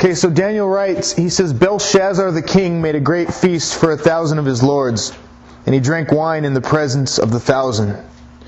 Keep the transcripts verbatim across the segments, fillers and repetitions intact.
Okay, so Daniel writes, he says, Belshazzar the king made a great feast for a thousand of his lords, and he drank wine in the presence of the thousand.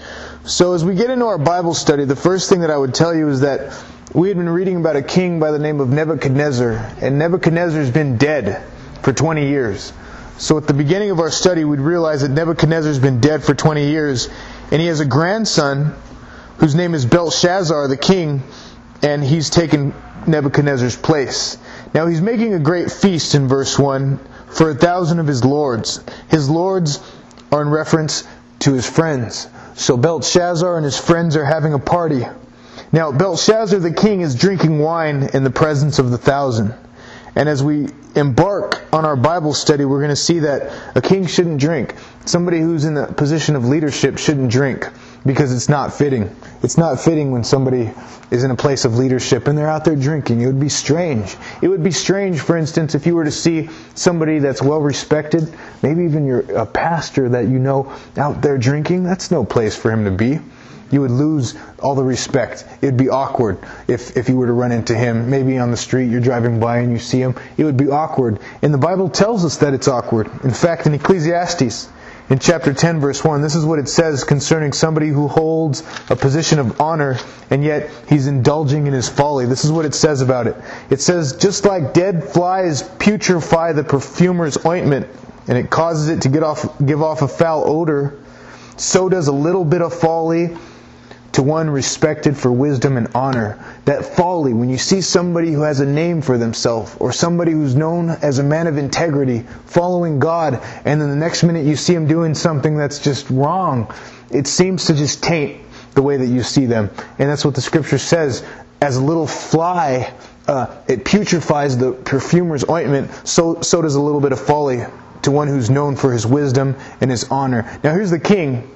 So as we get into our Bible study, the first thing that I would tell you is that we had been reading about a king by the name of Nebuchadnezzar, and Nebuchadnezzar's been dead for twenty years. So at the beginning of our study, we'd realize that Nebuchadnezzar's been dead for twenty years, and he has a grandson whose name is Belshazzar the king, and he's taken Nebuchadnezzar's place. Now he's making a great feast in verse one for a thousand of his lords. His lords are in reference to his friends. So Belshazzar and his friends are having a party. Now Belshazzar the king is drinking wine in the presence of the thousand. And as we embark on our Bible study, we're going to see that a king shouldn't drink. Somebody who's in the position of leadership shouldn't drink, because it's not fitting. It's not fitting when somebody is in a place of leadership and they're out there drinking. It would be strange. It would be strange, for instance, if you were to see somebody that's well respected, maybe even you're a pastor that you know out there drinking. That's no place for him to be. You would lose all the respect. It'd be awkward if, if you were to run into him. Maybe on the street, you're driving by and you see him. It would be awkward. And the Bible tells us that it's awkward. In fact, in Ecclesiastes, in chapter ten, verse one, this is what it says concerning somebody who holds a position of honor, and yet he's indulging in his folly. This is what it says about it. It says, just like dead flies putrefy the perfumer's ointment, and it causes it to get off, give off a foul odor, so does a little bit of folly to one respected for wisdom and honor. That folly, when you see somebody who has a name for themselves, or somebody who's known as a man of integrity, following God, and then the next minute you see him doing something that's just wrong, it seems to just taint the way that you see them. And that's what the Scripture says. As a little fly, uh, it putrefies the perfumer's ointment, so, so does a little bit of folly to one who's known for his wisdom and his honor. Now here's the king,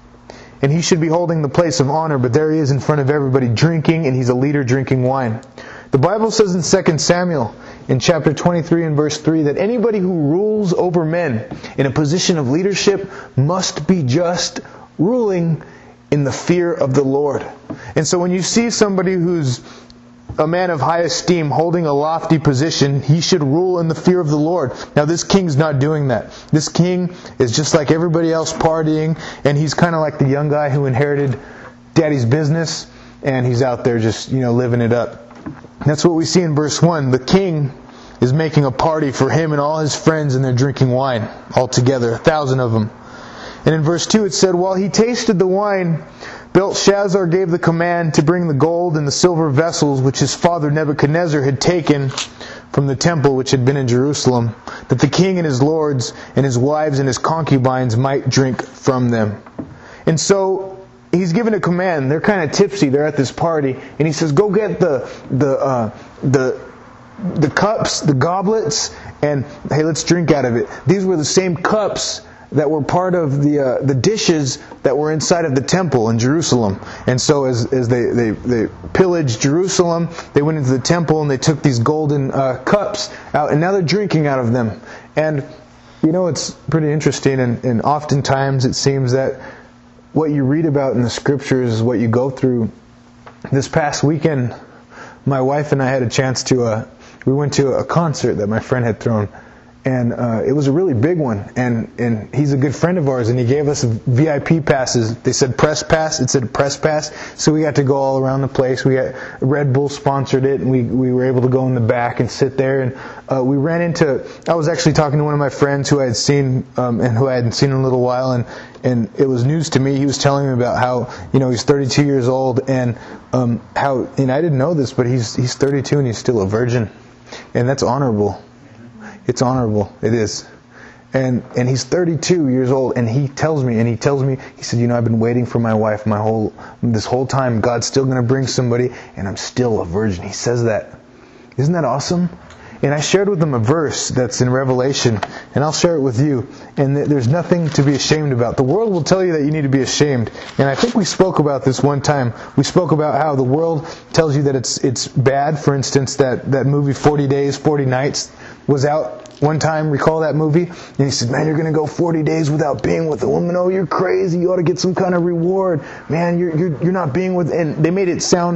and he should be holding the place of honor, but there he is in front of everybody drinking, and he's a leader drinking wine. The Bible says in Second Samuel, in chapter twenty-three and verse three, that anybody who rules over men in a position of leadership must be just, ruling in the fear of the Lord. And so when you see somebody who's a man of high esteem holding a lofty position, he should rule in the fear of the Lord. Now this king's not doing that. This king is just like everybody else, partying, and he's kind of like the young guy who inherited daddy's business, and he's out there just, you know, living it up. That's what we see in verse one. The king is making a party for him and all his friends, and they're drinking wine all together, a thousand of them. And in verse two it said, while he tasted the wine, Belshazzar gave the command to bring the gold and the silver vessels which his father Nebuchadnezzar had taken from the temple which had been in Jerusalem, that the king and his lords and his wives and his concubines might drink from them. And so he's given a command. They're kind of tipsy. They're at this party, and he says, "Go get the the uh, the the cups, the goblets, and hey, let's drink out of it." These were the same cups that were part of the uh, the dishes that were inside of the temple in Jerusalem. And so as as they, they, they pillaged Jerusalem, they went into the temple and they took these golden uh, cups out, and now they're drinking out of them. And you know, it's pretty interesting, and, and oftentimes it seems that what you read about in the Scriptures is what you go through. This past weekend, my wife and I had a chance to, uh, we went to a concert that my friend had thrown. And uh, it was a really big one, and, and he's a good friend of ours, and he gave us V I P passes. They said press pass, it said press pass, so we got to go all around the place. We got Red Bull sponsored it, and we, we were able to go in the back and sit there. And uh, we ran into, I was actually talking to one of my friends who I had seen, um, and who I hadn't seen in a little while, and, and it was news to me. He was telling me about how, you know, he's thirty-two years old, and um, how, and I didn't know this, but he's he's thirty-two and he's still a virgin, and that's honorable. It's honorable. It is. And and he's thirty-two years old, and he tells me, and he tells me, he said, you know, I've been waiting for my wife my whole, this whole time. God's still going to bring somebody, and I'm still a virgin. He says that. Isn't that awesome? And I shared with him a verse that's in Revelation, and I'll share it with you. And there's nothing to be ashamed about. The world will tell you that you need to be ashamed. And I think we spoke about this one time. We spoke about how the world tells you that it's it's bad. For instance, that, that movie forty days, forty nights was out one time. Recall that movie? And he said, man, you're going to go forty days without being with a woman. Oh, you're crazy. You ought to get some kind of reward. Man, you're you're, you're not being with... And they made it sound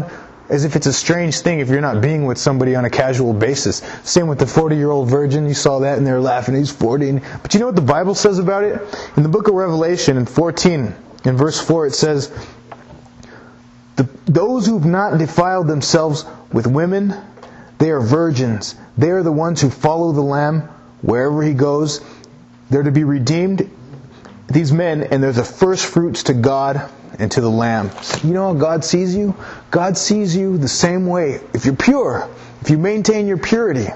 as if it's a strange thing if you're not being with somebody on a casual basis. Same with the forty-year-old virgin. You saw that and they were laughing. He's forty. But you know what the Bible says about it? In the book of Revelation, in fourteen, in verse four, it says, the, those who've not defiled themselves with women, they are virgins. They are the ones who follow the Lamb wherever He goes. They're to be redeemed, these men, and they're the first fruits to God and to the Lamb. You know how God sees you? God sees you the same way. If you're pure, if you maintain your purity.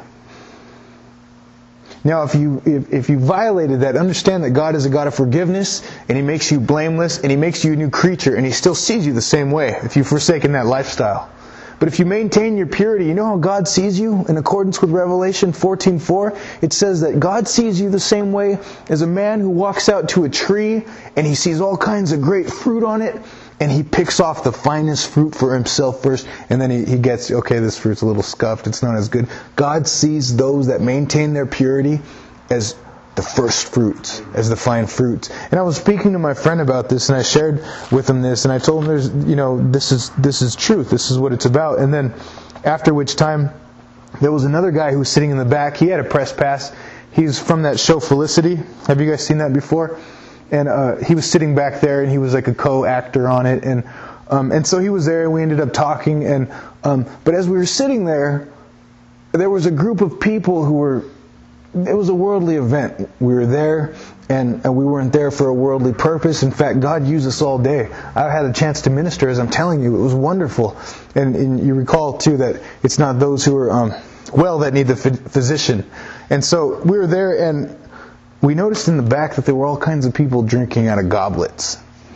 Now, if you if, if you violated that, understand that God is a God of forgiveness, and He makes you blameless, and He makes you a new creature, and He still sees you the same way if you've forsaken that lifestyle. But if you maintain your purity, you know how God sees you in accordance with Revelation fourteen four? It says that God sees you the same way as a man who walks out to a tree and he sees all kinds of great fruit on it, and he picks off the finest fruit for himself first, and then he, he gets, okay, this fruit's a little scuffed, it's not as good. God sees those that maintain their purity as the first fruits, as the fine fruits. And I was speaking to my friend about this, and I shared with him this, and I told him, "There's, you know, this is this is truth. This is what it's about." And then, after which time, there was another guy who was sitting in the back. He had a press pass. He's from that show Felicity. Have you guys seen that before? And uh, he was sitting back there, and he was like a co-actor on it, and um, and so he was there, and we ended up talking. And um, but as we were sitting there, there was a group of people who were. It was a worldly event. We were there, and, and we weren't there for a worldly purpose. In fact, God used us all day. I had a chance to minister, as I'm telling you. It was wonderful. And, and you recall, too, that it's not those who are um, well that need the physician. And so we were there, and we noticed in the back that there were all kinds of people drinking out of goblets.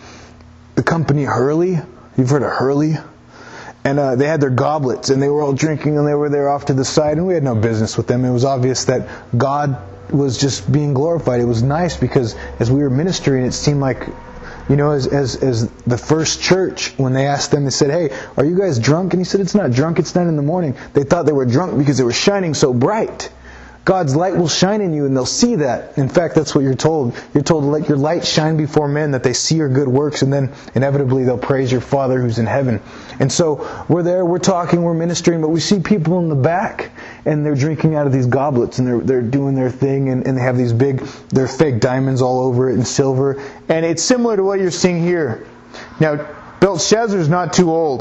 The company Hurley, you've heard of Hurley? And uh, they had their goblets, and they were all drinking, and they were there off to the side, and we had no business with them. It was obvious that God was just being glorified. It was nice because as we were ministering, it seemed like, you know, as as as the first church, when they asked them, they said, "Hey, are you guys drunk?" And he said, "It's not drunk, it's nine in the morning." They thought they were drunk because they were shining so bright. God's light will shine in you, and they'll see that. In fact, that's what you're told. You're told to let your light shine before men, that they see your good works, and then inevitably they'll praise your Father who's in heaven. And so we're there, we're talking, we're ministering, but we see people in the back, and they're drinking out of these goblets, and they're they're doing their thing, and, and they have these big, they're fake diamonds all over it and silver. And it's similar to what you're seeing here. Now, Belshazzar's not too old,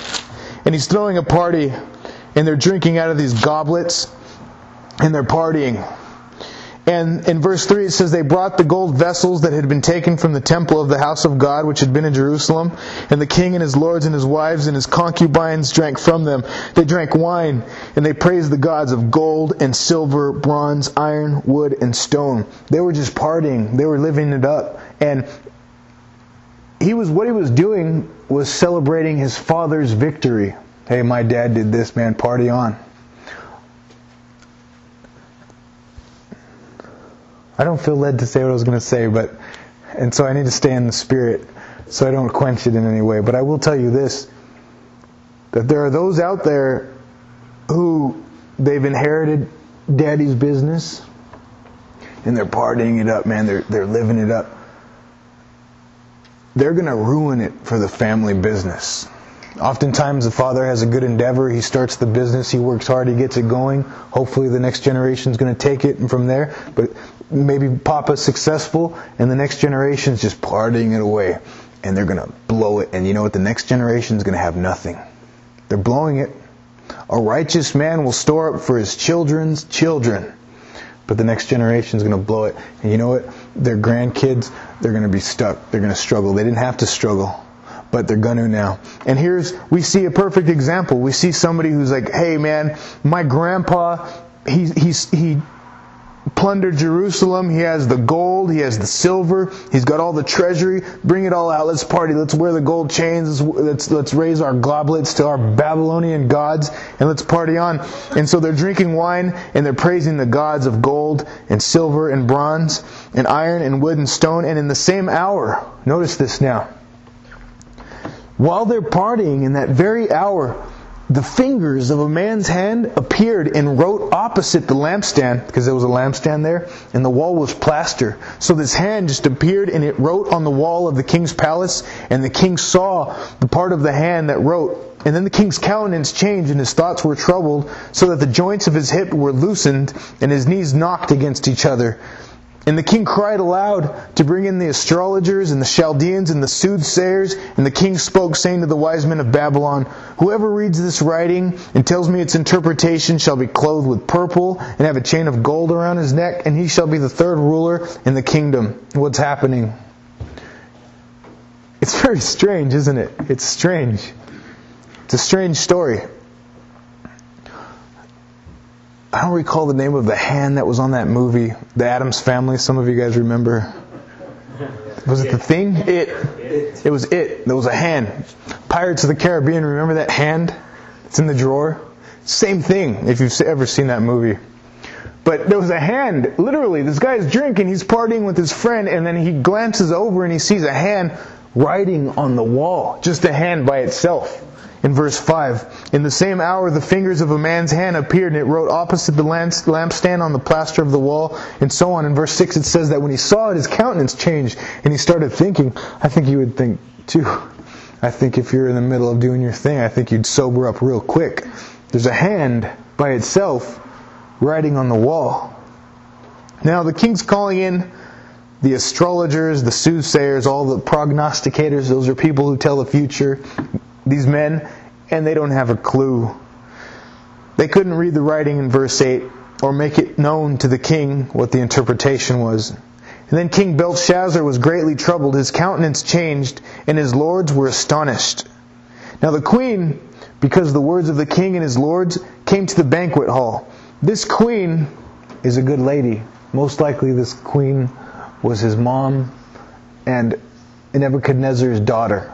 and he's throwing a party, and they're drinking out of these goblets, and they're partying. And in verse three it says, "They brought the gold vessels that had been taken from the temple of the house of God, which had been in Jerusalem, and the king and his lords and his wives and his concubines drank from them. They drank wine, and they praised the gods of gold and silver, bronze, iron, wood, and stone." They were just partying. They were living it up. And he was what he was doing was celebrating his father's victory. Hey, my dad did this, man. Party on. I don't feel led to say what I was going to say, but and so I need to stay in the Spirit so I don't quench it in any way. But I will tell you this, that there are those out there who they've inherited daddy's business, and they're partying it up, man. They're they're living it up. They're going to ruin it for the family business. Oftentimes the father has a good endeavor. He starts the business. He works hard. He gets it going. Hopefully the next generation is going to take it from there. But maybe Papa's successful and the next generation is just partying it away. And they're going to blow it. And you know what? The next generation is going to have nothing. They're blowing it. A righteous man will store up for his children's children. But the next generation is going to blow it. And you know what? Their grandkids, they're going to be stuck. They're going to struggle. They didn't have to struggle, but they're going to now. And here's, we see a perfect example. We see somebody who's like, "Hey man, my grandpa, he, he's, he plundered Jerusalem. He has the gold. He has the silver. He's got all the treasury. Bring it all out. Let's party. Let's wear the gold chains. Let's, let's, let's raise our goblets to our Babylonian gods, and let's party on." And so they're drinking wine, and they're praising the gods of gold and silver and bronze and iron and wood and stone. And in the same hour, notice this now, while they're partying in that very hour, the fingers of a man's hand appeared and wrote opposite the lampstand, because there was a lampstand there, and the wall was plaster. So this hand just appeared and it wrote on the wall of the king's palace, and the king saw the part of the hand that wrote. And then the king's countenance changed, and his thoughts were troubled, so that the joints of his hip were loosened, and his knees knocked against each other. And the king cried aloud to bring in the astrologers and the Chaldeans and the soothsayers. And the king spoke, saying to the wise men of Babylon, whoever reads this writing and tells me its interpretation shall be clothed with purple and have a chain of gold around his neck, and he shall be the third ruler in the kingdom. What's happening? It's very strange, isn't it? It's strange. It's a strange story. I don't recall the name of the hand that was on that movie, The Addams Family. Some of you guys remember. Was it The Thing? It. It was It. There was a hand. Pirates of the Caribbean, remember that hand? It's in the drawer. Same thing, if you've ever seen that movie. But there was a hand. Literally, this guy's drinking, he's partying with his friend, and then he glances over and he sees a hand writing on the wall. Just a hand by itself. In verse five, in the same hour the fingers of a man's hand appeared, and it wrote opposite the lampstand on the plaster of the wall, and so on. In verse six it says that when he saw it, his countenance changed, and he started thinking. I think you would think too. I think if you're in the middle of doing your thing, I think you'd sober up real quick. There's a hand by itself writing on the wall. Now the king's calling in the astrologers, the soothsayers, all the prognosticators. Those are people who tell the future. These men, and they don't have a clue. They couldn't read the writing in verse eight or make it known to the king what the interpretation was. And then King Belshazzar was greatly troubled. His countenance changed, and his lords were astonished. Now the queen, because of the words of the king and his lords, came to the banquet hall. This queen is a good lady. Most likely this queen was his mom and Nebuchadnezzar's daughter.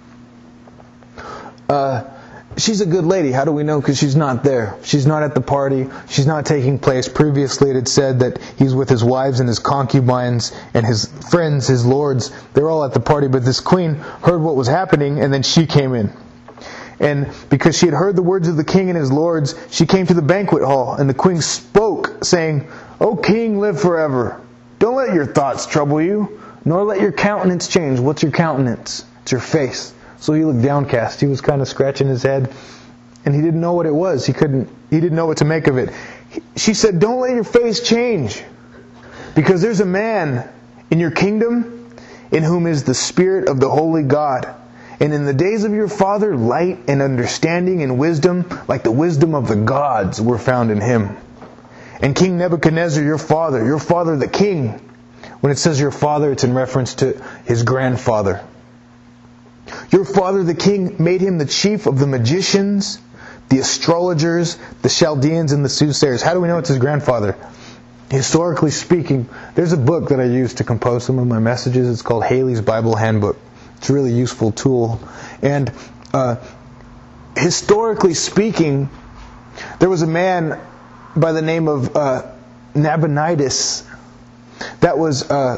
Uh, she's a good lady. How do we know? Because she's not there. She's not at the party. She's not taking place. Previously it had said that he's with his wives and his concubines and his friends, his lords. They're all at the party. But this queen heard what was happening, and then she came in. And because she had heard the words of the king and his lords, she came to the banquet hall. And the queen spoke, saying, O king, live forever. Don't let your thoughts trouble you, nor let your countenance change. What's your countenance? It's your face. So he looked downcast. He was kind of scratching his head, and he didn't know what it was. He couldn't. He didn't know what to make of it. She said, "Don't let your face change, because there's a man in your kingdom in whom is the Spirit of the Holy God. And in the days of your father, light and understanding and wisdom, like the wisdom of the gods, were found in him. And King Nebuchadnezzar, your father, your father the king." When it says your father, it's in reference to his grandfather. "Your father the king made him the chief of the magicians, the astrologers, the Chaldeans, and the soothsayers." How do we know it's his grandfather? Historically speaking, there's a book that I use to compose some of my messages. It's called Haley's Bible Handbook. It's a really useful tool. And uh, historically speaking, there was a man by the name of uh, Nabonidus that was... Uh,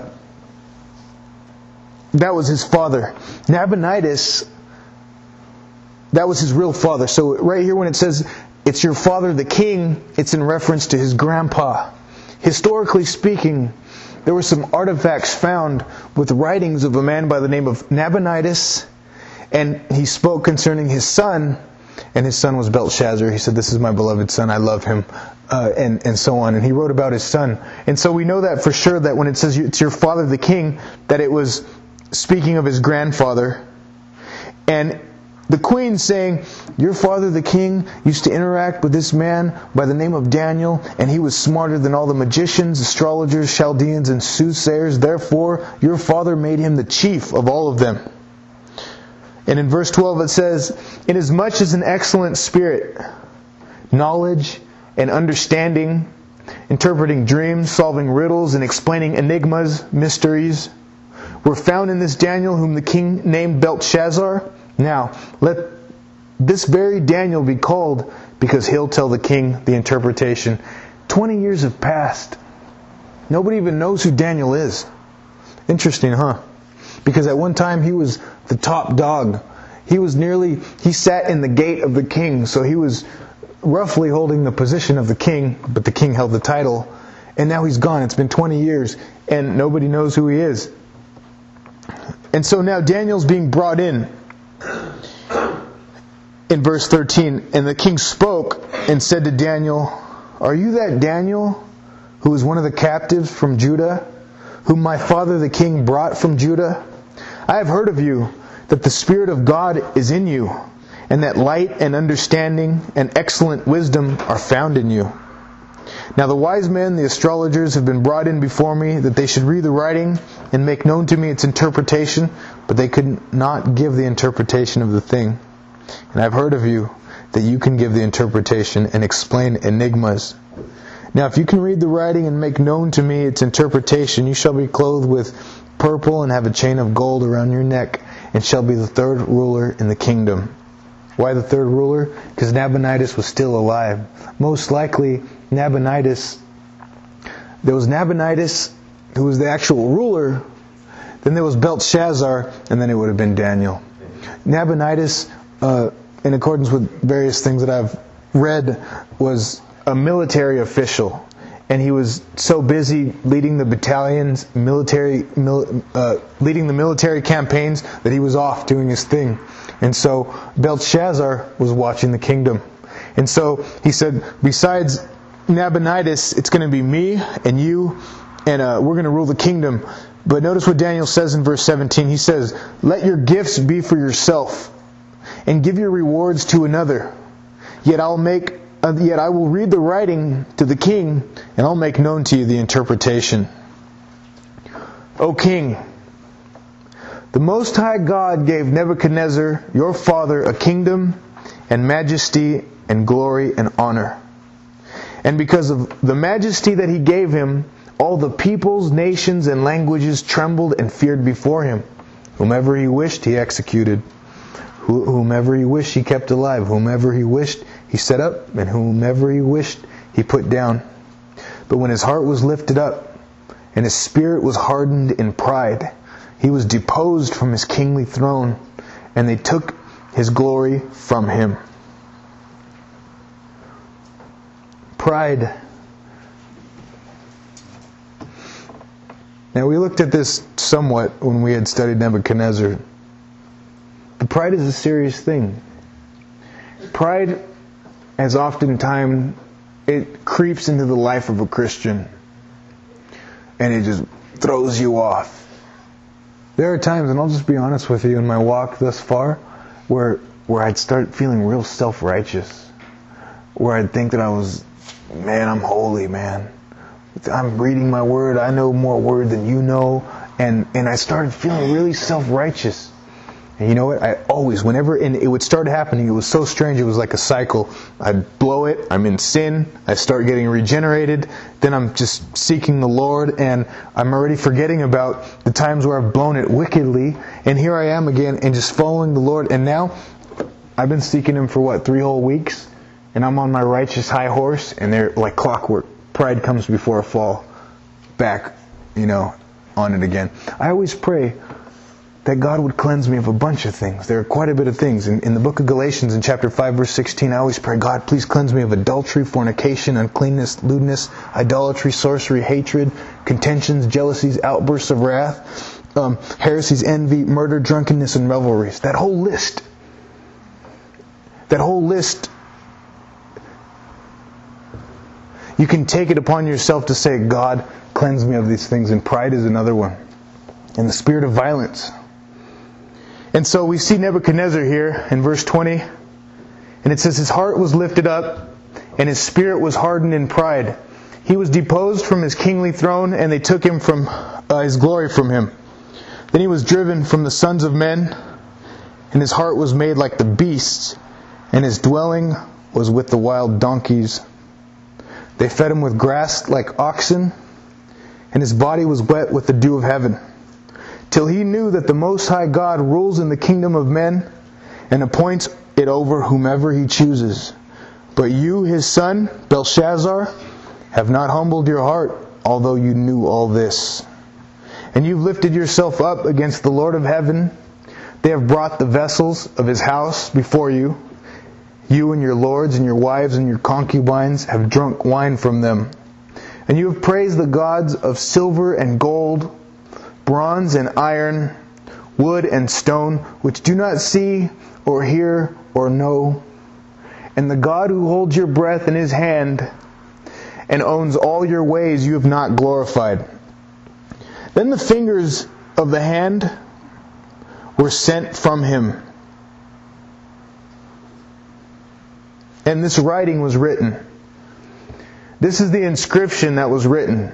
That was his father. Nabonidus, that was his real father. So right here when it says, it's your father the king, it's in reference to his grandpa. Historically speaking, there were some artifacts found with writings of a man by the name of Nabonidus, and he spoke concerning his son, and his son was Belshazzar. He said, "This is my beloved son, I love him," uh, and, and so on. And he wrote about his son. And so we know that for sure, that when it says it's your father the king, that it was speaking of his grandfather. And the queen saying, "Your father the king used to interact with this man by the name of Daniel, and he was smarter than all the magicians, astrologers, Chaldeans, and soothsayers. Therefore your father made him the chief of all of them." And in verse twelve it says, "Inasmuch as an excellent spirit, knowledge and understanding, interpreting dreams, solving riddles, and explaining enigmas, mysteries, were found in this Daniel, whom the king named Belshazzar. Now, let this very Daniel be called, because he'll tell the king the interpretation." Twenty years have passed. Nobody even knows who Daniel is. Interesting, huh? Because at one time he was the top dog. He was nearly, he sat in the gate of the king, so he was roughly holding the position of the king, but the king held the title. And now he's gone. It's been twenty years, and nobody knows who he is. And so now Daniel's being brought in. In verse thirteen, and the king spoke and said to Daniel, "Are you that Daniel who is one of the captives from Judah, whom my father the king brought from Judah? I have heard of you, that the Spirit of God is in you, and that light and understanding and excellent wisdom are found in you. Now the wise men, the astrologers, have been brought in before me, that they should read the writing and make known to me its interpretation, but they could not give the interpretation of the thing. And I've heard of you, that you can give the interpretation and explain enigmas. Now if you can read the writing and make known to me its interpretation, you shall be clothed with purple and have a chain of gold around your neck, and shall be the third ruler in the kingdom." Why the third ruler? Because Nabonidus was still alive. Most likely, Nabonidus, there was Nabonidus, who was the actual ruler, then there was Belshazzar, and then it would have been Daniel. Nabonidus, uh, in accordance with various things that I've read, was a military official. And he was so busy leading the battalions, military, mil, uh, leading the military campaigns, that he was off doing his thing. And so Belshazzar was watching the kingdom. And so he said, besides Nabonidus, it's going to be me and you, and uh, we're going to rule the kingdom. But notice what Daniel says in verse seventeen. He says, "Let your gifts be for yourself, and give your rewards to another. Yet I'll make Uh, yet I will read the writing to the king, and I'll make known to you the interpretation. O king, the Most High God gave Nebuchadnezzar, your father, a kingdom and majesty and glory and honor. And because of the majesty that he gave him, all the peoples, nations, and languages trembled and feared before him. Whomever he wished, he executed. Whomever he wished, he kept alive. Whomever he wished, he set up, and whomever he wished, he put down. But when his heart was lifted up, and his spirit was hardened in pride, he was deposed from his kingly throne, and they took his glory from him." Pride. Now we looked at this somewhat when we had studied Nebuchadnezzar. But pride is a serious thing. Pride, as oftentimes, it creeps into the life of a Christian, and it just throws you off. There are times, and I'll just be honest with you, in my walk thus far, where where I'd start feeling real self-righteous, where I'd think that I was, man, I'm holy, man. I'm reading my word. I know more word than you know, and and I started feeling really self-righteous. And you know what? I always, whenever, and it would start happening, it was so strange, it was like a cycle. I'd blow it, I'm in sin, I start getting regenerated, then I'm just seeking the Lord, and I'm already forgetting about the times where I've blown it wickedly, and here I am again, and just following the Lord, and now, I've been seeking Him for what, three whole weeks? And I'm on my righteous high horse, and they're like clockwork. Pride comes before a fall. Back, you know, on it again. I always pray that God would cleanse me of a bunch of things. There are quite a bit of things. In, in the book of Galatians, in chapter five, verse sixteen, I always pray, God, please cleanse me of adultery, fornication, uncleanness, lewdness, idolatry, sorcery, hatred, contentions, jealousies, outbursts of wrath, um, heresies, envy, murder, drunkenness, and revelries. That whole list. That whole list. You can take it upon yourself to say, God, cleanse me of these things. And pride is another one. And the spirit of violence. And so we see Nebuchadnezzar here in verse twenty. And it says, his heart was lifted up, and his spirit was hardened in pride. He was deposed from his kingly throne, and they took him from uh, his glory from him. Then he was driven from the sons of men, and his heart was made like the beasts, and his dwelling was with the wild donkeys. They fed him with grass like oxen, and his body was wet with the dew of heaven, till he knew that the Most High God rules in the kingdom of men, and appoints it over whomever He chooses. But you, his son, Belshazzar, have not humbled your heart, although you knew all this. And you've lifted yourself up against the Lord of heaven, They have brought the vessels of his house before you. You and your lords and your wives and your concubines have drunk wine from them. And you have praised the gods of silver and gold, bronze and iron, wood and stone, which do not see or hear or know. And the God who holds your breath in his hand and owns all your ways you have not glorified. Then the fingers of the hand were sent from him, and this writing was written. This is the inscription that was written.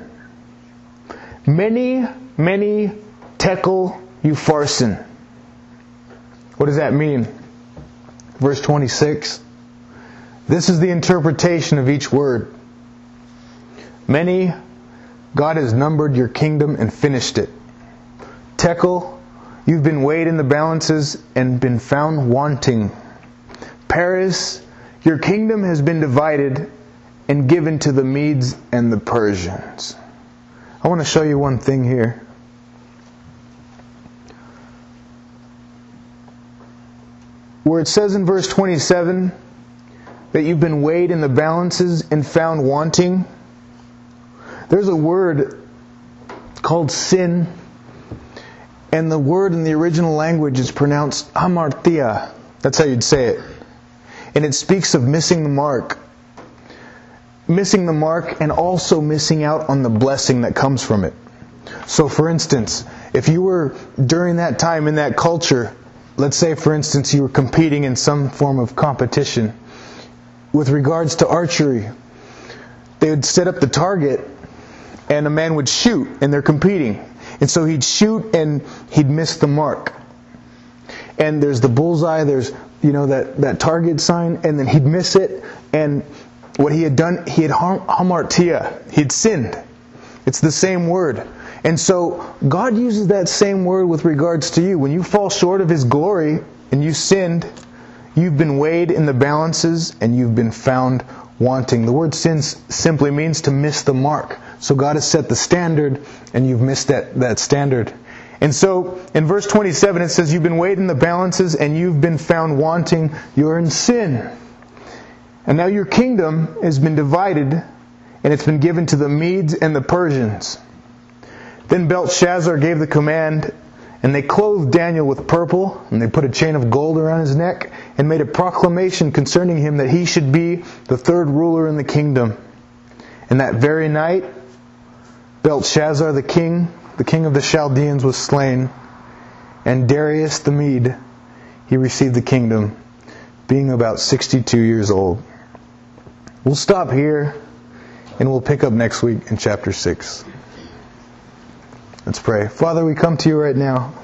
Many, many tekel upharsin. What does that mean? Verse twenty-six. This is the interpretation of each word. Many, God has numbered your kingdom and finished it. Tekel, you've been weighed in the balances and been found wanting. Paris, your kingdom has been divided and given to the Medes and the Persians. I want to show you one thing here. Where it says in verse twenty-seven that you've been weighed in the balances and found wanting, there's a word called sin, and the word in the original language is pronounced hamartia. That's how you'd say it. And it speaks of missing the mark. Missing the mark and also missing out on the blessing that comes from it. So for instance, if you were during that time in that culture, let's say for instance you were competing in some form of competition. With regards to archery, they would set up the target and a man would shoot and they're competing. And so he'd shoot and he'd miss the mark. And there's the bullseye, there's, you know, that, that target sign, and then he'd miss it. And what he had done, he had hamartia, he'd sinned. It's the same word. And so God uses that same word with regards to you. When you fall short of His glory and you sinned, you've been weighed in the balances and you've been found wanting. The word sin simply means to miss the mark. So God has set the standard and you've missed that, that standard. And so in verse twenty-seven it says, you've been weighed in the balances and you've been found wanting. You're in sin. And now your kingdom has been divided and it's been given to the Medes and the Persians. Then Belshazzar gave the command, and they clothed Daniel with purple, and they put a chain of gold around his neck, and made a proclamation concerning him that he should be the third ruler in the kingdom. And that very night, Belshazzar the king, the king of the Chaldeans, was slain, and Darius the Mede, he received the kingdom, being about sixty-two years old. We'll stop here, and we'll pick up next week in chapter six. Let's pray. Father, we come to you right now.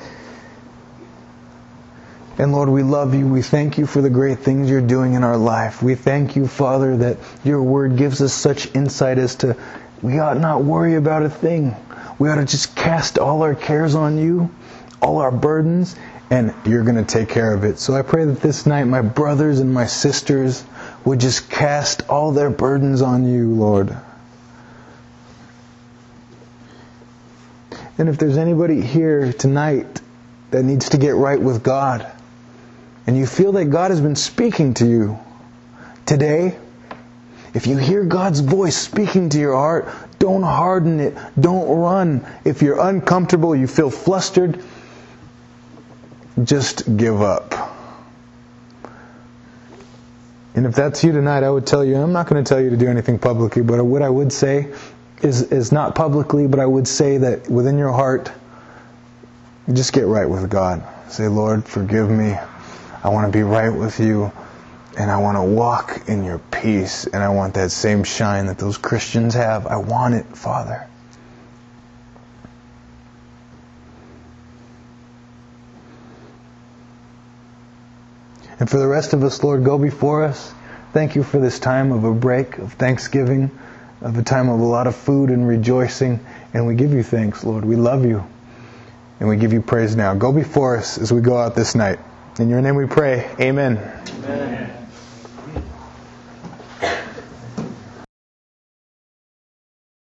And Lord, we love you. We thank you for the great things you're doing in our life. We thank you, Father, that your word gives us such insight as to we ought not worry about a thing. We ought to just cast all our cares on you, all our burdens, and you're going to take care of it. So I pray that this night my brothers and my sisters would just cast all their burdens on you, Lord. And if there's anybody here tonight that needs to get right with God, and you feel that God has been speaking to you today, if you hear God's voice speaking to your heart, don't harden it. Don't run. If you're uncomfortable, you feel flustered, just give up. And if that's you tonight, I would tell you, and I'm not going to tell you to do anything publicly, but what I would say is, is not publicly, but I would say that within your heart, just get right with God. Say, Lord, forgive me. I want to be right with you. And I want to walk in your peace. And I want that same shine that those Christians have. I want it, Father. And for the rest of us, Lord, go before us. Thank you for this time of a break, of thanksgiving, of a time of a lot of food and rejoicing. And we give you thanks, Lord. We love you. And we give you praise now. Go before us as we go out this night. In your name we pray. Amen. Amen.